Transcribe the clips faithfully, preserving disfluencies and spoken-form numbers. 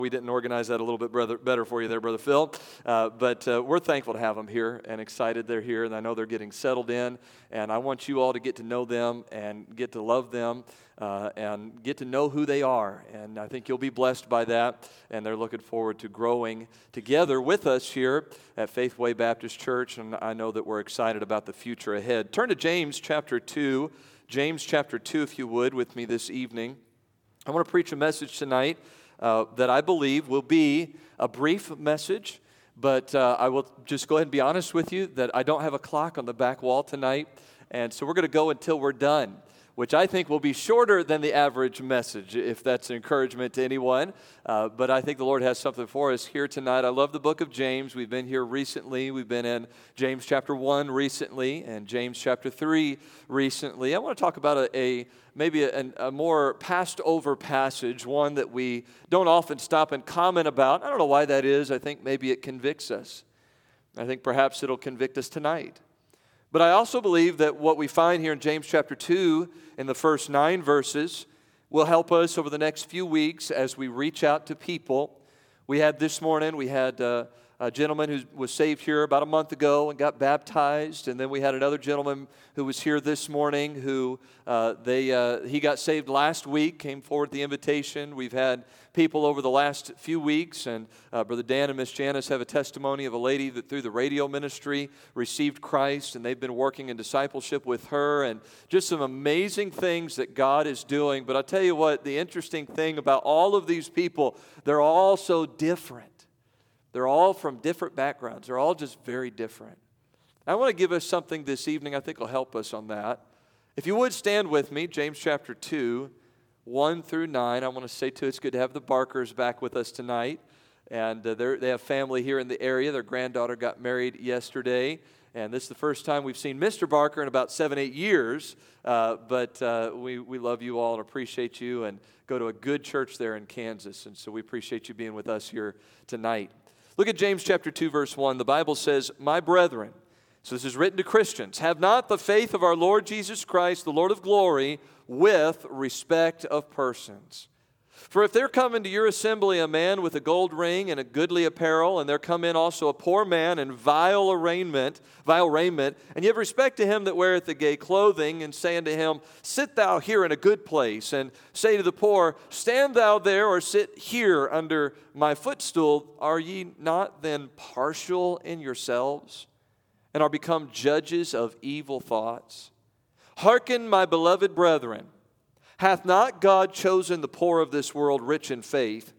We didn't organize that a little bit brother, better for you there, Brother Phil. Uh, but uh, we're thankful to have them here and excited they're here. And I know they're getting settled in. And I want you all to get to know them and get to love them uh, and get to know who they are. And I think you'll be blessed by that. And they're looking forward to growing together with us here at Faithway Baptist Church. And I know that we're excited about the future ahead. Turn to James chapter two. James chapter two, if you would, with me this evening. I want to preach a message tonight Uh, that I believe will be a brief message, but uh, I will just go ahead and be honest with you that I don't have a clock on the back wall tonight, and so we're going to go until we're done, which I think will be shorter than the average message, if that's an encouragement to anyone. Uh, but I think the Lord has something for us here tonight. I love the book of James. We've been here recently. We've been in James chapter one recently and James chapter three recently. I want to talk about a, a maybe a, a more passed over passage, one that we don't often stop and comment about. I don't know why that is. I think maybe it convicts us. I think perhaps it'll convict us tonight. But I also believe that what we find here in James chapter two in the first nine verses will help us over the next few weeks as we reach out to people. We had this morning, we had uh, a gentleman who was saved here about a month ago and got baptized. And then we had another gentleman who was here this morning who uh, they uh, he got saved last week, came forward the invitation. We've had people over the last few weeks, and uh, Brother Dan and Miss Janice have a testimony of a lady that through the radio ministry received Christ, and they've been working in discipleship with her, and just some amazing things that God is doing. But I'll tell you what, the interesting thing about all of these people, they're all so different. They're all from different backgrounds. They're all just very different. I want to give us something this evening I think will help us on that. If you would stand with me, James chapter two, one through nine. I want to say, too, it's good to have the Barkers back with us tonight. And uh, they have family here in the area. Their granddaughter got married yesterday. And this is the first time we've seen Mister Barker in about seven, eight years. Uh, but uh, we, we love you all and appreciate you and go to a good church there in Kansas. And so we appreciate you being with us here tonight. Look at James chapter two, verse one. The Bible says, "My brethren," so this is written to Christians, "have not the faith of our Lord Jesus Christ, the Lord of glory, with respect of persons. For if there come into your assembly a man with a gold ring and a goodly apparel, and there come in also a poor man in vile raiment, vile raiment, and ye have respect to him that weareth the gay clothing, and say unto him, Sit thou here in a good place, and say to the poor, Stand thou there, or sit here under my footstool, are ye not then partial in yourselves, and are become judges of evil thoughts? Hearken, my beloved brethren, hath not God chosen the poor of this world rich in faith,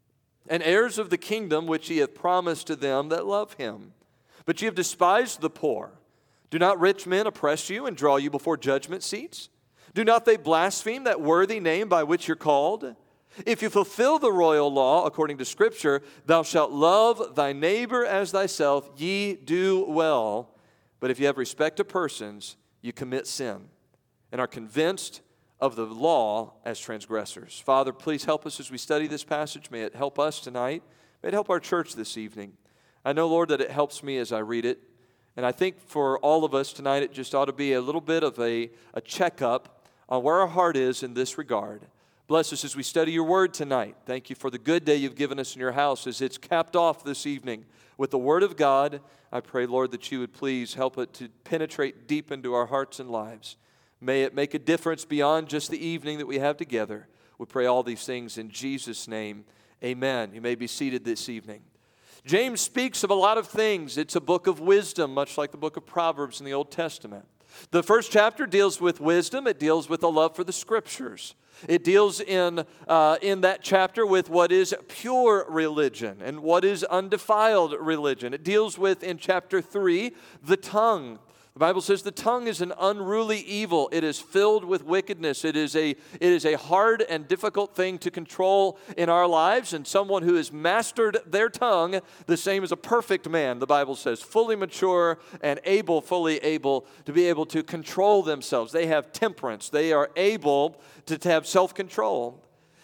and heirs of the kingdom which he hath promised to them that love him? But ye have despised the poor. Do not rich men oppress you and draw you before judgment seats? Do not they blaspheme that worthy name by which you're called? If you fulfill the royal law according to Scripture, thou shalt love thy neighbor as thyself, ye do well. But if you have respect to persons, you commit sin, and are convinced of the law as transgressors." Father, please help us as we study this passage. May it help us tonight. May it help our church this evening. I know, Lord, that it helps me as I read it. And I think for all of us tonight, it just ought to be a little bit of a, a checkup on where our heart is in this regard. Bless us as we study your word tonight. Thank you for the good day you've given us in your house as it's capped off this evening with the word of God. I pray, Lord, that you would please help it to penetrate deep into our hearts and lives. May it make a difference beyond just the evening that we have together. We pray all these things in Jesus' name. Amen. You may be seated this evening. James speaks of a lot of things. It's a book of wisdom, much like the book of Proverbs in the Old Testament. The first chapter deals with wisdom. It deals with a love for the Scriptures. It deals in, uh, in that chapter with what is pure religion and what is undefiled religion. It deals with, in chapter three, the tongue. The Bible says the tongue is an unruly evil. It is filled with wickedness. It is a, it is a hard and difficult thing to control in our lives. And someone who has mastered their tongue, the same as a perfect man, the Bible says, fully mature and able, fully able to be able to control themselves. They have temperance. They are able to, to have self-control.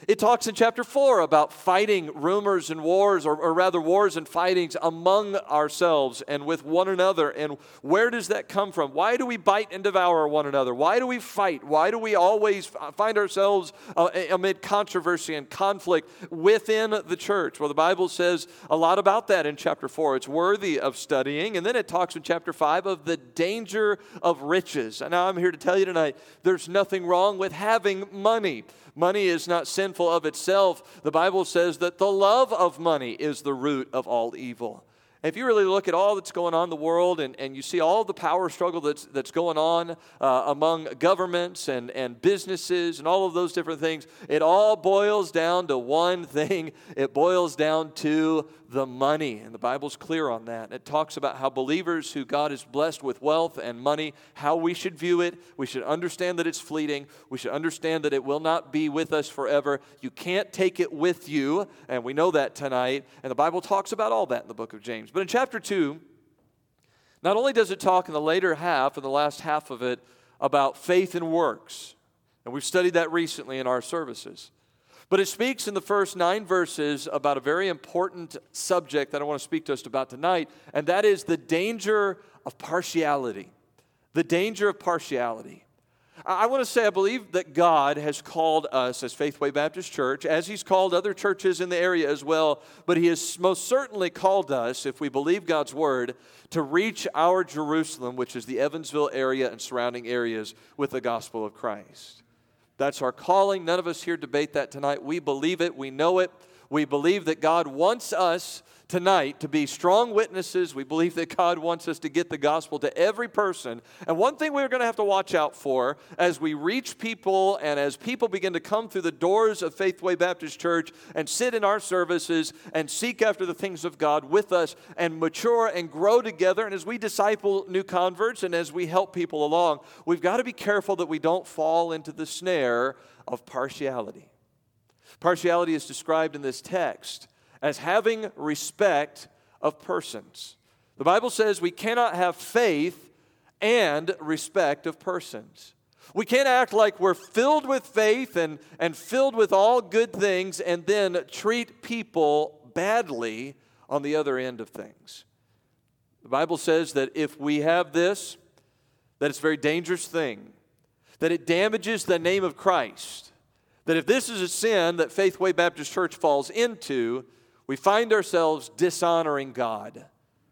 It talks in chapter four about fighting rumors and wars, or, or rather wars and fightings among ourselves and with one another. And where does that come from? Why do we bite and devour one another? Why do we fight? Why do we always find ourselves uh, amid controversy and conflict within the church? Well, the Bible says a lot about that in chapter four. It's worthy of studying. And then it talks in chapter five of the danger of riches. And now I'm here to tell you tonight, there's nothing wrong with having money. Money is not sinful of itself. The Bible says that the love of money is the root of all evil. If you really look at all that's going on in the world and, and you see all the power struggle that's, that's going on uh, among governments and, and businesses and all of those different things, it all boils down to one thing. It boils down to the money. And the Bible's clear on that. It talks about how believers who God has blessed with wealth and money, how we should view it. We should understand that it's fleeting. We should understand that it will not be with us forever. You can't take it with you, and we know that tonight. And the Bible talks about all that in the book of James. But in chapter two, not only does it talk in the later half, in the last half of it, about faith and works, and we've studied that recently in our services, but it speaks in the first nine verses about a very important subject that I want to speak to us about tonight, and that is the danger of partiality. The danger of partiality. I want to say I believe that God has called us as Faithway Baptist Church, as He's called other churches in the area as well, but He has most certainly called us, if we believe God's Word, to reach our Jerusalem, which is the Evansville area and surrounding areas, with the gospel of Christ. That's our calling. None of us here debate that tonight. We believe it. We know it. We believe that God wants us tonight to be strong witnesses. We believe that God wants us to get the gospel to every person. And one thing we're going to have to watch out for as we reach people and as people begin to come through the doors of Faithway Baptist Church and sit in our services and seek after the things of God with us and mature and grow together. And as we disciple new converts and as we help people along, we've got to be careful that we don't fall into the snare of partiality. Partiality is described in this text as having respect of persons. The Bible says we cannot have faith and respect of persons. We can't act like we're filled with faith and, and filled with all good things and then treat people badly on the other end of things. The Bible says that if we have this, that it's a very dangerous thing, that it damages the name of Christ, that if this is a sin that Faithway Baptist Church falls into, we find ourselves dishonoring God.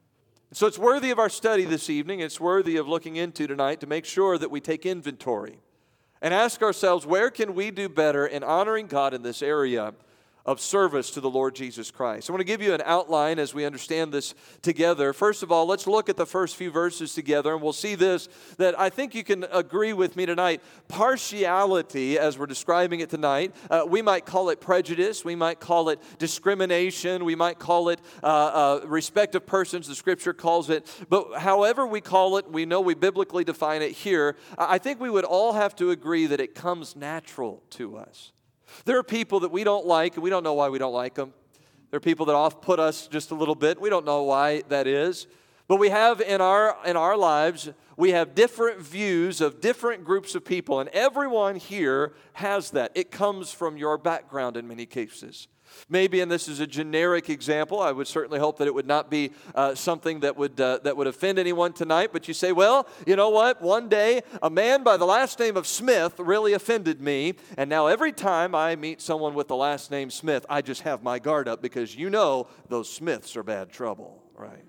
So it's worthy of our study this evening. It's worthy of looking into tonight to make sure that we take inventory and ask ourselves, where can we do better in honoring God in this area of service to the Lord Jesus Christ? I want to give you an outline as we understand this together. First of all, let's look at the first few verses together, and we'll see this, that I think you can agree with me tonight. Partiality, as we're describing it tonight, uh, we might call it prejudice, we might call it discrimination, we might call it uh, uh, respect of persons, the Scripture calls it, but however we call it, we know we biblically define it here. I think we would all have to agree that it comes natural to us. There are people that we don't like, and we don't know why we don't like them. There are people that off-put us just a little bit. We don't know why that is. But we have in our in our lives, we have different views of different groups of people, and everyone here has that. It comes from your background in many cases. Maybe, and this is a generic example, I would certainly hope that it would not be uh, something that would uh, that would offend anyone tonight, but you say, well, you know what? One day, a man by the last name of Smith really offended me, and now every time I meet someone with the last name Smith, I just have my guard up because you know those Smiths are bad trouble, right?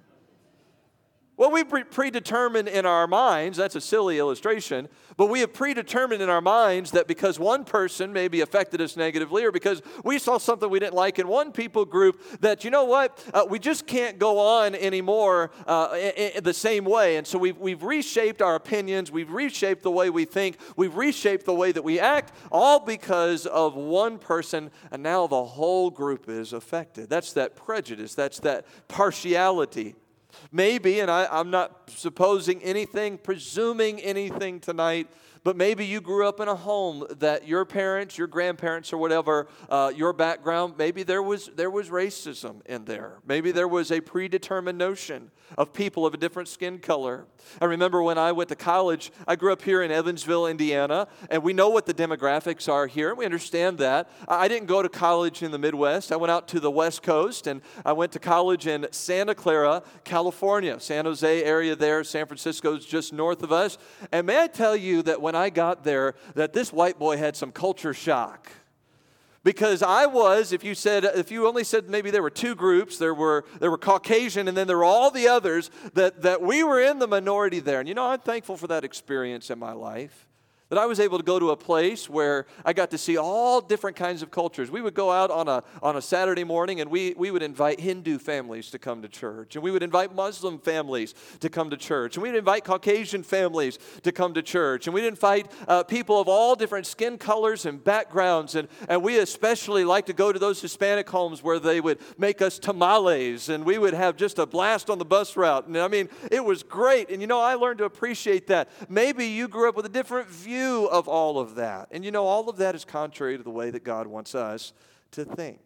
Well, we pre- predetermined in our minds, that's a silly illustration, but we have predetermined in our minds that because one person maybe affected us negatively or because we saw something we didn't like in one people group, that, you know what, uh, we just can't go on anymore uh, in, in the same way. And so we've, we've reshaped our opinions, we've reshaped the way we think, we've reshaped the way that we act, all because of one person, and now the whole group is affected. That's that prejudice, that's that partiality. Maybe, and I, I'm not supposing anything, presuming anything tonight, But maybe you grew up in a home that your parents, your grandparents, or whatever, uh, your background, maybe there was there was racism in there. Maybe there was a predetermined notion of people of a different skin color. I remember when I went to college, I grew up here in Evansville, Indiana, and we know what the demographics are here. We understand that. I didn't go to college in the Midwest. I went out to the West Coast, and I went to college in Santa Clara, California. San Jose area there. San Francisco's just north of us. And may I tell you that when I got there, that this white boy had some culture shock. Because I was, if you said, if you only said maybe there were two groups, there were there were Caucasian and then there were all the others, that, that we were in the minority there. And you know, I'm thankful for that experience in my life. That I was able to go to a place where I got to see all different kinds of cultures. We would go out on a on a Saturday morning and we, we would invite Hindu families to come to church. And we would invite Muslim families to come to church. And we'd invite Caucasian families to come to church. And we'd invite uh, people of all different skin colors and backgrounds. And, and we especially like to go to those Hispanic homes where they would make us tamales. And we would have just a blast on the bus route. And I mean, it was great. And you know, I learned to appreciate that. Maybe you grew up with a different view of all of that. And you know, all of that is contrary to the way that God wants us to think.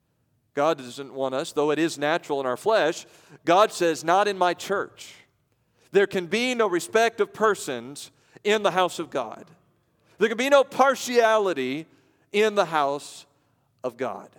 God doesn't want us, though it is natural in our flesh, God says, not in my church. There can be no respect of persons in the house of God. There can be no partiality in the house of God.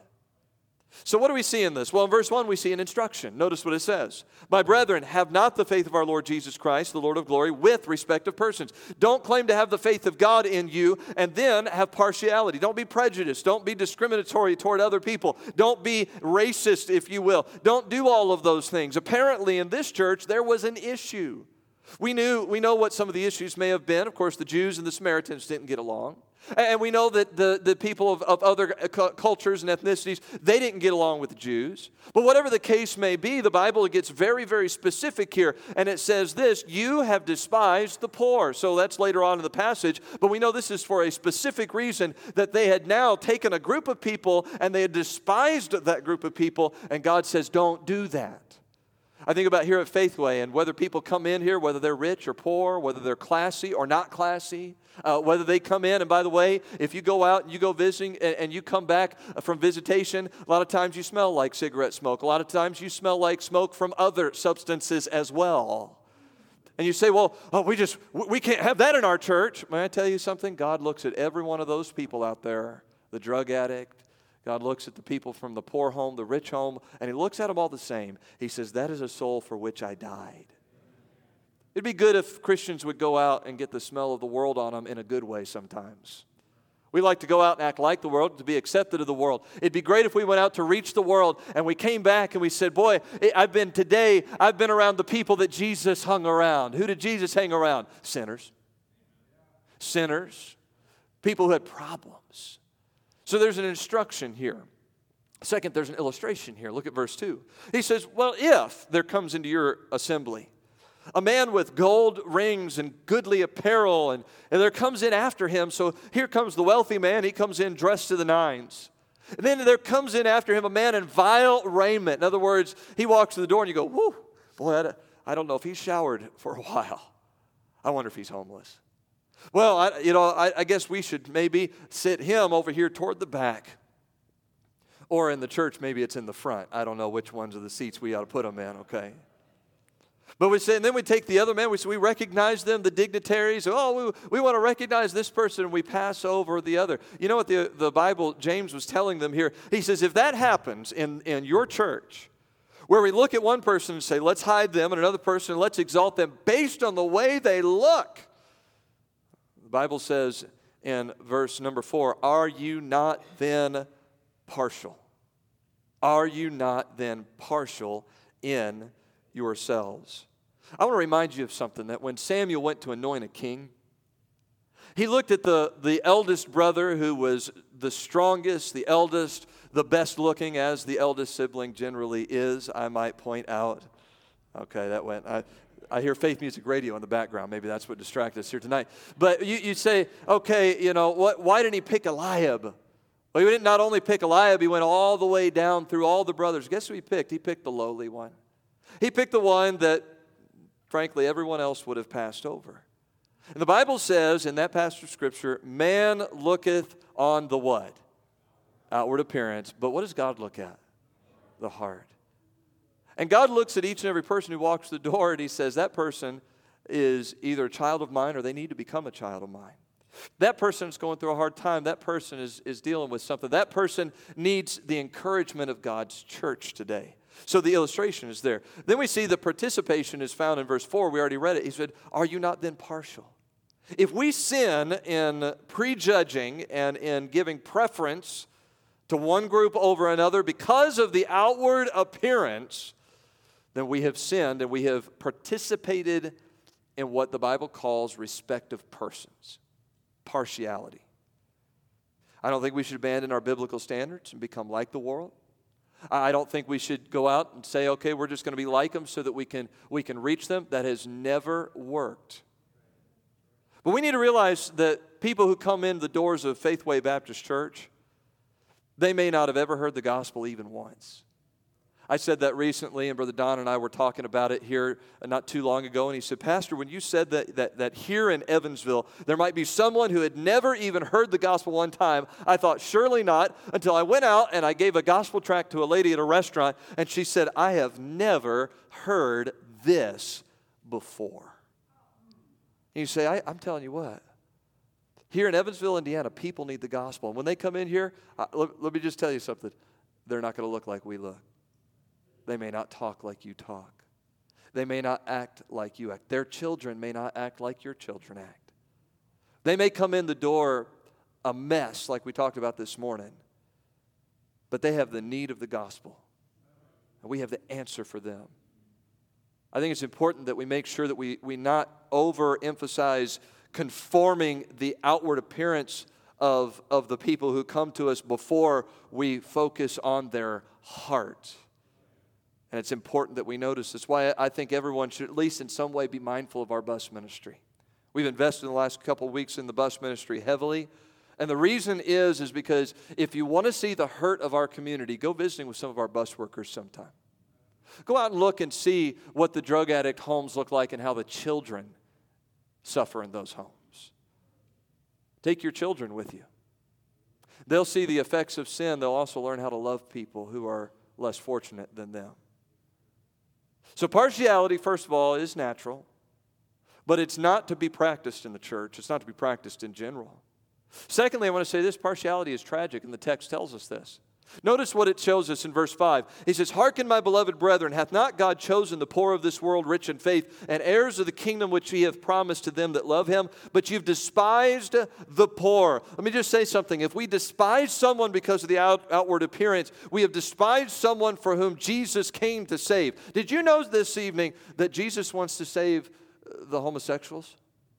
So what do we see in this? Well, in verse one, we see an instruction. Notice what it says. My brethren, have not the faith of our Lord Jesus Christ, the Lord of glory, with respect of persons. Don't claim to have the faith of God in you and then have partiality. Don't be prejudiced. Don't be discriminatory toward other people. Don't be racist, if you will. Don't do all of those things. Apparently, in this church, there was an issue. We knew, we know what some of the issues may have been. Of course, the Jews and the Samaritans didn't get along. And we know that the, the people of, of other cultures and ethnicities, they didn't get along with the Jews. But whatever the case may be, the Bible gets very, very specific here. And it says this, you have despised the poor. So that's later on in the passage. But we know this is for a specific reason, that they had now taken a group of people and they had despised that group of people. And God says, don't do that. I think about here at Faithway and whether people come in here, whether they're rich or poor, whether they're classy or not classy, uh, whether they come in. And by the way, if you go out and you go visiting and, and you come back from visitation, a lot of times you smell like cigarette smoke. A lot of times you smell like smoke from other substances as well. And you say, well, oh, we just, we can't have that in our church. May I tell you something? God looks at every one of those people out there, the drug addict. God looks at the people from the poor home, the rich home, and He looks at them all the same. He says, that is a soul for which I died. It'd be good if Christians would go out and get the smell of the world on them in a good way sometimes. We like to go out and act like the world, to be accepted of the world. It'd be great if we went out to reach the world and we came back and we said, boy, I've been today, I've been around the people that Jesus hung around. Who did Jesus hang around? Sinners. Sinners. People who had problems. So there's an instruction here. Second, there's an illustration here. Look at verse two. He says, well, if there comes into your assembly a man with gold rings and goodly apparel, and, and there comes in after him, so here comes the wealthy man, he comes in dressed to the nines. And then there comes in after him a man in vile raiment. In other words, he walks to the door and you go, whoo, boy, I don't know if he's showered for a while. I wonder if he's homeless. Well, I, you know, I, I guess we should maybe sit him over here toward the back. Or in the church, maybe it's in the front. I don't know which ones of the seats we ought to put them in, okay? But we say, and then we take the other man, we say, we recognize them, the dignitaries. Oh, we, we want to recognize this person, and we pass over the other. You know what the, the Bible, James was telling them here? He says, if that happens in, in your church, where we look at one person and say, let's hide them, and another person, let's exalt them based on the way they look. The Bible says in verse number four, are you not then partial? Are you not then partial in yourselves? I want to remind you of something, that when Samuel went to anoint a king, he looked at the, the eldest brother who was the strongest, the eldest, the best looking, as the eldest sibling generally is, I might point out. Okay, that went... I, I hear Faith Music Radio in the background. Maybe that's what distracted us here tonight. But you, you say, okay, you know, what, why didn't he pick Eliab? Well, he didn't not only pick Eliab, he went all the way down through all the brothers. Guess who he picked? He picked the lowly one. He picked the one that, frankly, everyone else would have passed over. And the Bible says in that passage of Scripture, man looketh on the what? Outward appearance. But what does God look at? The heart. And God looks at each and every person who walks the door and He says, that person is either a child of mine or they need to become a child of mine. That person is going through a hard time. That person is, is dealing with something. That person needs the encouragement of God's church today. So the illustration is there. Then we see the participation is found in verse four. We already read it. He said, are you not then partial? If we sin in prejudging and in giving preference to one group over another because of the outward appearance, then we have sinned and we have participated in what the Bible calls respect of persons. Partiality. I don't think we should abandon our biblical standards and become like the world. I don't think we should go out and say, okay, we're just going to be like them so that we can, we can reach them. That has never worked. But we need to realize that people who come in the doors of Faithway Baptist Church, they may not have ever heard the gospel even once. I said that recently, and Brother Don and I were talking about it here not too long ago, and he said, Pastor, when you said that, that, that here in Evansville, there might be someone who had never even heard the gospel one time, I thought, surely not, until I went out and I gave a gospel tract to a lady at a restaurant, and she said, I have never heard this before. And you say, I, I'm telling you what, here in Evansville, Indiana, people need the gospel. And when they come in here, uh, let, let me just tell you something, they're not going to look like we look. They may not talk like you talk. They may not act like you act. Their children may not act like your children act. They may come in the door a mess like we talked about this morning, but they have the need of the gospel, and we have the answer for them. I think it's important that we make sure that we, we not overemphasize conforming the outward appearance of, of the people who come to us before we focus on their heart. And it's important that we notice. That's why I think everyone should at least in some way be mindful of our bus ministry. We've invested in the last couple of weeks in the bus ministry heavily. And the reason is, is because if you want to see the hurt of our community, go visiting with some of our bus workers sometime. Go out and look and see what the drug addict homes look like and how the children suffer in those homes. Take your children with you. They'll see the effects of sin. They'll also learn how to love people who are less fortunate than them. So partiality, first of all, is natural, but it's not to be practiced in the church. It's not to be practiced in general. Secondly, I want to say this, partiality is tragic, and the text tells us this. Notice what it shows us in verse five. He says, hearken, my beloved brethren, hath not God chosen the poor of this world rich in faith, and heirs of the kingdom which he hath promised to them that love him? But you've despised the poor. Let me just say something. If we despise someone because of the out, outward appearance, we have despised someone for whom Jesus came to save. Did you know this evening that Jesus wants to save the homosexuals?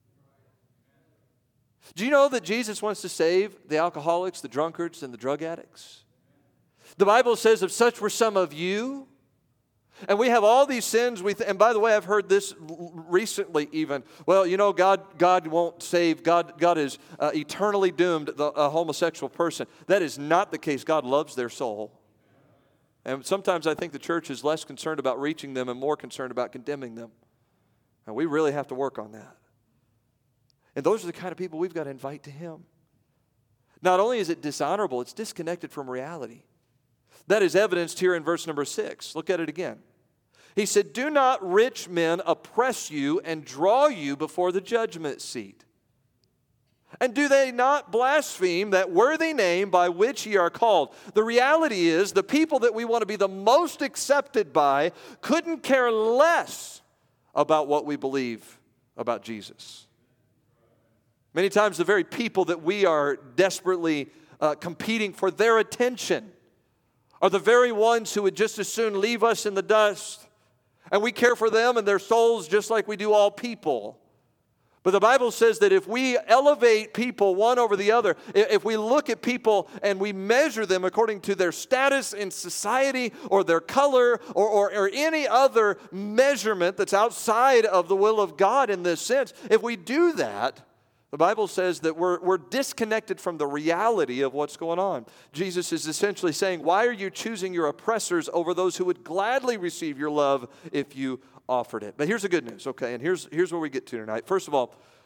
Do you know that Jesus wants to save the alcoholics, the drunkards, and the drug addicts? The Bible says, if such were some of you, and we have all these sins, we th- and by the way, I've heard this recently even, well, you know, God God won't save, God, God is uh, eternally doomed the, a homosexual person. That is not the case. God loves their soul. And sometimes I think the church is less concerned about reaching them and more concerned about condemning them. And we really have to work on that. And those are the kind of people we've got to invite to Him. Not only is it dishonorable, it's disconnected from reality. That is evidenced here in verse number six. Look at it again. He said, do not rich men oppress you and draw you before the judgment seat? And do they not blaspheme that worthy name by which ye are called? The reality is the people that we want to be the most accepted by couldn't care less about what we believe about Jesus. Many times the very people that we are desperately uh, competing for their attention are the very ones who would just as soon leave us in the dust. And we care for them and their souls just like we do all people. But the Bible says that if we elevate people one over the other, if we look at people and we measure them according to their status in society or their color or, or, or any other measurement that's outside of the will of God in this sense, if we do that, the Bible says that we're, we're disconnected from the reality of what's going on. Jesus is essentially saying, why are you choosing your oppressors over those who would gladly receive your love if you offered it? But here's the good news, okay? And here's, here's where we get to tonight. First of all,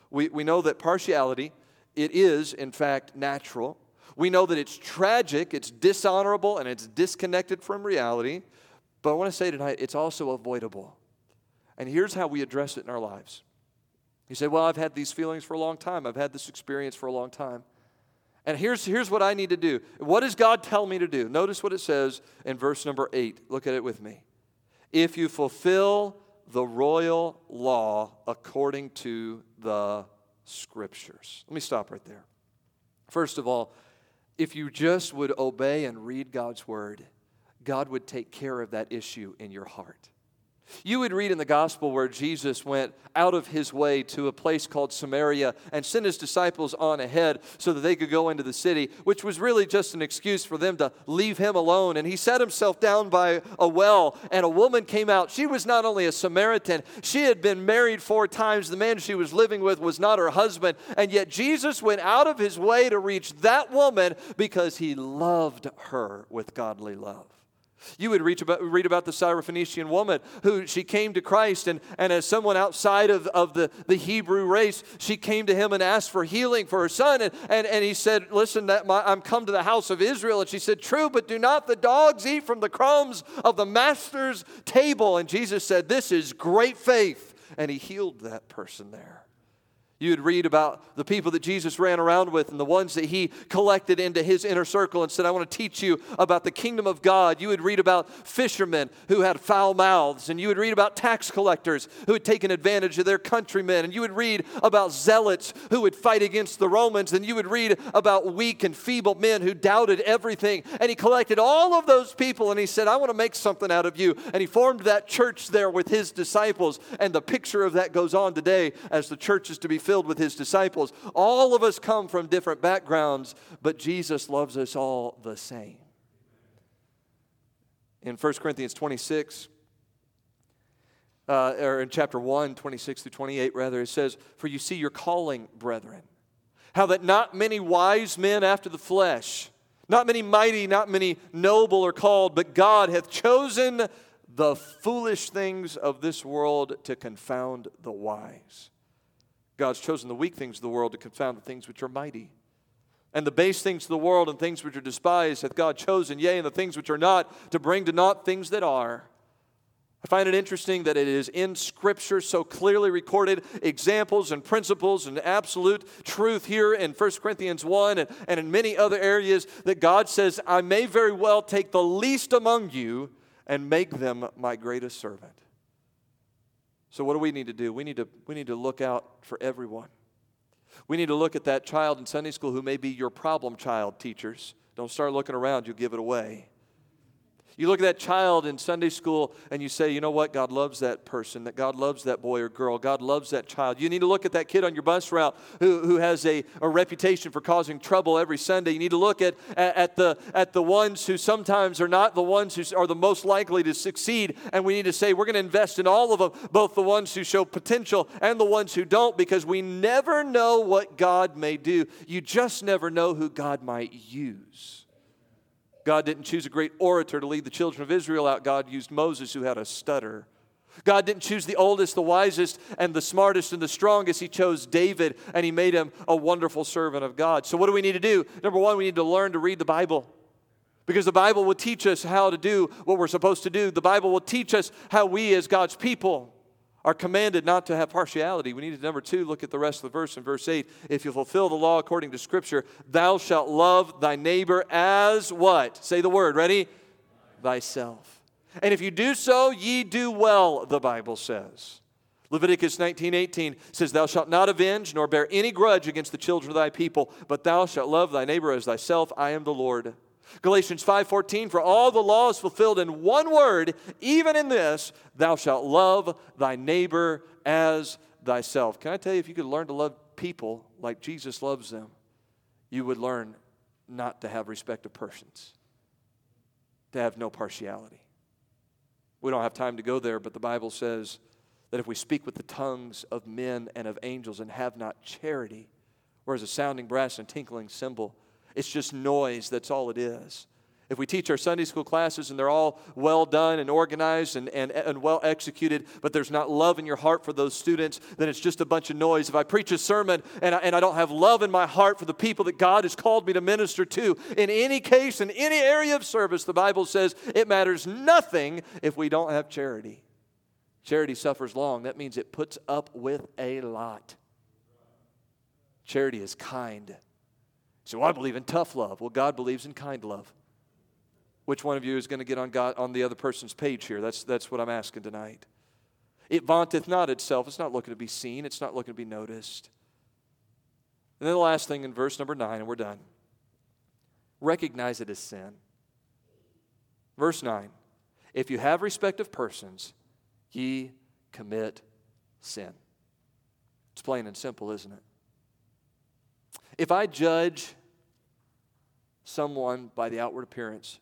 We, we know that partiality, it is, in fact, natural. We know that it's tragic, it's dishonorable, and it's disconnected from reality. But I want to say tonight, it's also avoidable. And here's how we address it in our lives. You say, well, I've had these feelings for a long time. I've had this experience for a long time. And here's, here's what I need to do. What does God tell me to do? Notice what it says in verse number eight. Look at it with me. If you fulfill the royal law according to the Scriptures. Let me stop right there. First of all, if you just would obey and read God's Word, God would take care of that issue in your heart. You would read in the gospel where Jesus went out of his way to a place called Samaria and sent his disciples on ahead so that they could go into the city, which was really just an excuse for them to leave him alone. And he sat himself down by a well, and a woman came out. She was not only a Samaritan, she had been married four times. The man she was living with was not her husband. And yet Jesus went out of his way to reach that woman because he loved her with godly love. You would read about, read about the Syrophoenician woman who she came to Christ, and, and as someone outside of, of the, the Hebrew race, she came to him and asked for healing for her son. And, and, and he said, listen, that my, I'm come to the house of Israel. And she said, true, but do not the dogs eat from the crumbs of the master's table? And Jesus said, this is great faith. And he healed that person there. You would read about the people that Jesus ran around with and the ones that he collected into his inner circle and said, I want to teach you about the kingdom of God. You would read about fishermen who had foul mouths, and you would read about tax collectors who had taken advantage of their countrymen, and you would read about zealots who would fight against the Romans, and you would read about weak and feeble men who doubted everything. And he collected all of those people and he said, I want to make something out of you. And he formed that church there with his disciples, and the picture of that goes on today as the church is to be filled with his disciples. All of us come from different backgrounds, but Jesus loves us all the same. In First Corinthians twenty-six, uh, or in chapter one, twenty-six through twenty-eight rather, it says, for you see your calling, brethren, how that not many wise men after the flesh, not many mighty, not many noble are called, but God hath chosen the foolish things of this world to confound the wise. God's chosen the weak things of the world to confound the things which are mighty. And the base things of the world and things which are despised hath God chosen, yea, and the things which are not, to bring to naught things that are. I find it interesting that it is in Scripture so clearly recorded examples and principles and absolute truth here in First Corinthians one and, and in many other areas that God says, I may very well take the least among you and make them my greatest servant. So what do we need to do? We need to, we need to look out for everyone. We need to look at that child in Sunday school who may be your problem child, teachers. Don't start looking around, you'll give it away. You look at that child in Sunday school and you say, you know what? God loves that person, that God loves that boy or girl. God loves that child. You need to look at that kid on your bus route who, who has a, a reputation for causing trouble every Sunday. You need to look at, at, at, the, at the ones who sometimes are not the ones who are the most likely to succeed. And we need to say we're going to invest in all of them, both the ones who show potential and the ones who don't, because we never know what God may do. You just never know who God might use. God didn't choose a great orator to lead the children of Israel out. God used Moses, who had a stutter. God didn't choose the oldest, the wisest, and the smartest and the strongest. He chose David, and he made him a wonderful servant of God. So what do we need to do? Number one, we need to learn to read the Bible, because the Bible will teach us how to do what we're supposed to do. The Bible will teach us how we as God's people are commanded not to have partiality. We need to, number two, look at the rest of the verse in verse eight. If you fulfill the law according to Scripture, thou shalt love thy neighbor as what? Say the word, ready? Thyself. And if you do so, ye do well, the Bible says. Leviticus nineteen eighteen says, thou shalt not avenge nor bear any grudge against the children of thy people, but thou shalt love thy neighbor as thyself. I am the Lord. Galatians five fourteen, for all the law is fulfilled in one word, even in this, thou shalt love thy neighbor as thyself. Can I tell you, if you could learn to love people like Jesus loves them, you would learn not to have respect of persons, to have no partiality. We don't have time to go there, but the Bible says that if we speak with the tongues of men and of angels and have not charity, whereas a sounding brass and tinkling cymbal, it's just noise, that's all it is. If we teach our Sunday school classes and they're all well done and organized and, and, and well executed, but there's not love in your heart for those students, then it's just a bunch of noise. If I preach a sermon and I, and I don't have love in my heart for the people that God has called me to minister to, in any case, in any area of service, the Bible says it matters nothing if we don't have charity. Charity suffers long. That means it puts up with a lot. Charity is kind. So I believe in tough love. Well, God believes in kind love. Which one of you is going to get on God on the other person's page here? That's, that's what I'm asking tonight. It vaunteth not itself. It's not looking to be seen. It's not looking to be noticed. And then the last thing in verse number nine, and we're done. Recognize it as sin. Verse nine. If you have respect of persons, ye commit sin. It's plain and simple, isn't it? If I judge someone by the outward appearance,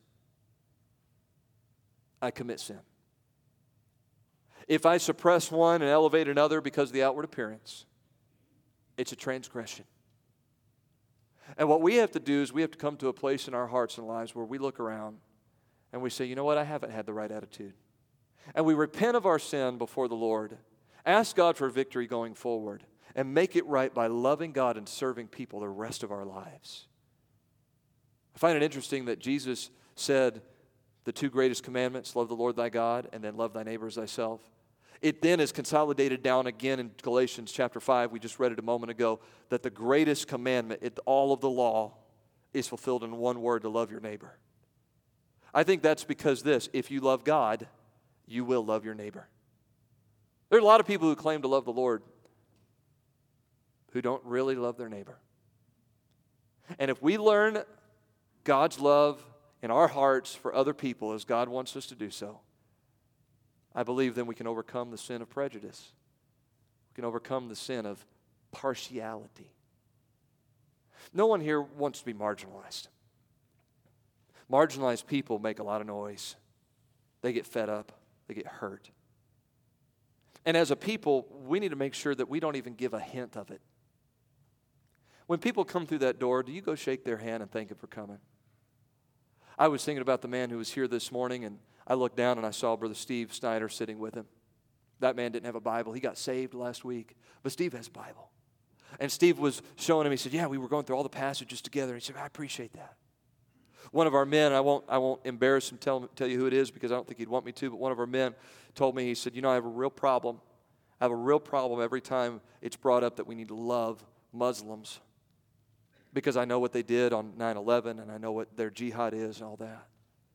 I commit sin. If I suppress one and elevate another because of the outward appearance, it's a transgression. And what we have to do is we have to come to a place in our hearts and lives where we look around and we say, you know what, I haven't had the right attitude. And we repent of our sin before the Lord, ask God for victory going forward, and make it right by loving God and serving people the rest of our lives. I find it interesting that Jesus said the two greatest commandments, love the Lord thy God, and then love thy neighbor as thyself. It then is consolidated down again in Galatians chapter five. We just read it a moment ago, that the greatest commandment in all of the law is fulfilled in one word, to love your neighbor. I think that's because this, if you love God, you will love your neighbor. There are a lot of people who claim to love the Lord who don't really love their neighbor. And if we learn God's love in our hearts for other people as God wants us to do so, I believe then we can overcome the sin of prejudice. We can overcome the sin of partiality. No one here wants to be marginalized. Marginalized people make a lot of noise. They get fed up. They get hurt. And as a people, we need to make sure that we don't even give a hint of it. When people come through that door, do you go shake their hand and thank them for coming? I was thinking about the man who was here this morning, and I looked down and I saw Brother Steve Snyder sitting with him. That man didn't have a Bible. He got saved last week, but Steve has a Bible. And Steve was showing him, he said, yeah, we were going through all the passages together. He said, I appreciate that. One of our men, I won't, I won't embarrass him, tell, tell you who it is because I don't think he'd want me to, but one of our men told me, he said, you know, I have a real problem. I have a real problem every time it's brought up that we need to love Muslims, because I know what they did on nine eleven, and I know what their jihad is and all that.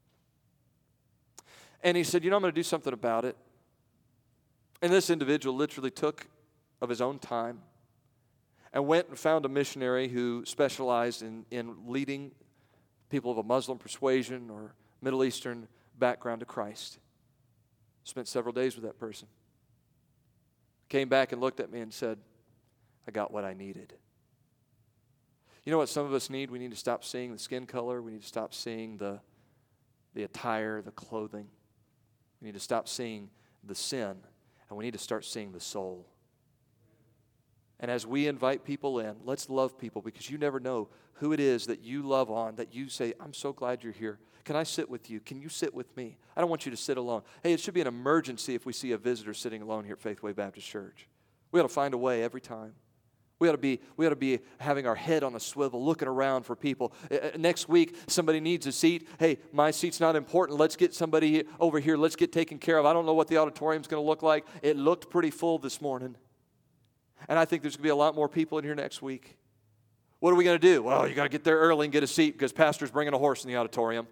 And he said, you know, I'm going to do something about it. And this individual literally took of his own time and went and found a missionary who specialized in, in leading people of a Muslim persuasion or Middle Eastern background to Christ. Spent several days with that person. Came back and looked at me and said, I got what I needed. You know what some of us need? We need to stop seeing the skin color. We need to stop seeing the, the attire, the clothing. We need to stop seeing the sin, and we need to start seeing the soul. And as we invite people in, let's love people, because you never know who it is that you love on, that you say, I'm so glad you're here. Can I sit with you? Can you sit with me? I don't want you to sit alone. Hey, it should be an emergency if we see a visitor sitting alone here at Faithway Baptist Church. We ought to find a way every time. We ought to be, we ought to be having our head on a swivel, looking around for people. Uh, next week, somebody needs a seat. Hey, my seat's not important. Let's get somebody over here. Let's get taken care of. I don't know what the auditorium's going to look like. It looked pretty full this morning. And I think there's going to be a lot more people in here next week. What are we going to do? Well, you got to get there early and get a seat because pastor's bringing a horse in the auditorium.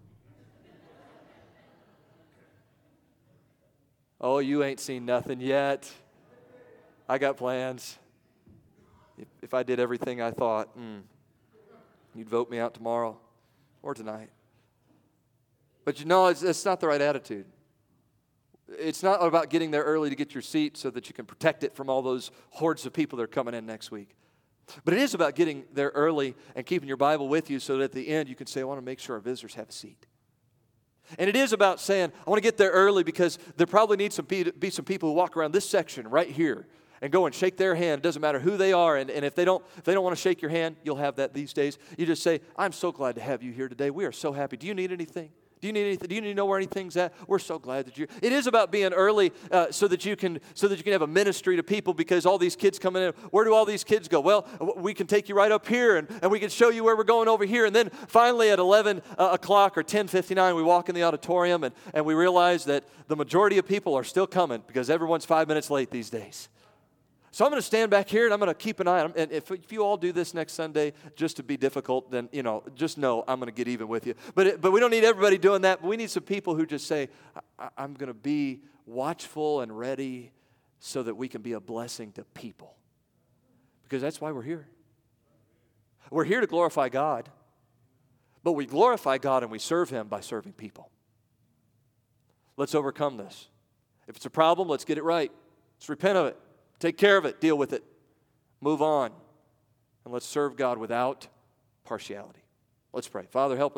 Oh, you ain't seen nothing yet. I got plans. If, if I did everything I thought, mm, you'd vote me out tomorrow or tonight. But you know, it's, it's not the right attitude. It's not about getting there early to get your seat so that you can protect it from all those hordes of people that are coming in next week. But it is about getting there early and keeping your Bible with you so that at the end you can say, I want to make sure our visitors have a seat. And it is about saying, I want to get there early because there probably needs to be, be some people who walk around this section right here. and go and shake their hand. It doesn't matter who they are. And, and if they don't if they don't want to shake your hand, you'll have that these days. You just say, I'm so glad to have you here today. We are so happy. Do you need anything? Do you need anything? Do you need to know where anything's at? We're so glad that you're. It is about being early uh, so that you can so that you can have a ministry to people, because all these kids coming in. Where do all these kids go? Well, we can take you right up here, and, and we can show you where we're going over here. And then finally at eleven o'clock or ten fifty-nine, we walk in the auditorium, and, and we realize that the majority of people are still coming because everyone's five minutes late these days. So I'm going to stand back here, and I'm going to keep an eye on them. And if, if you all do this next Sunday just to be difficult, then, you know, just know I'm going to get even with you. But it, but we don't need everybody doing that. But we need some people who just say, I, I'm going to be watchful and ready so that we can be a blessing to people. Because that's why we're here. We're here to glorify God. But we glorify God and we serve Him by serving people. Let's overcome this. If it's a problem, let's get it right. Let's repent of it. Take care of it. Deal with it. Move on. And let's serve God without partiality. Let's pray. Father, help us.